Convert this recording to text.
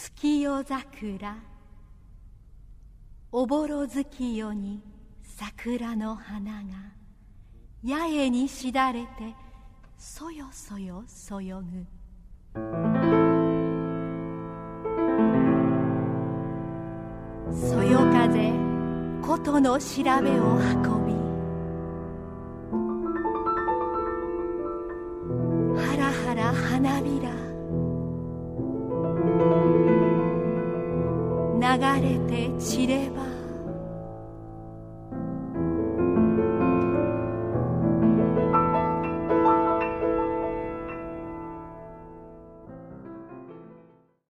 月夜桜、おぼろ月夜に桜の花が八重にしだれてそよそよそよぐ。そよ風琴の調べを運び、はらはら花びら流れて散れば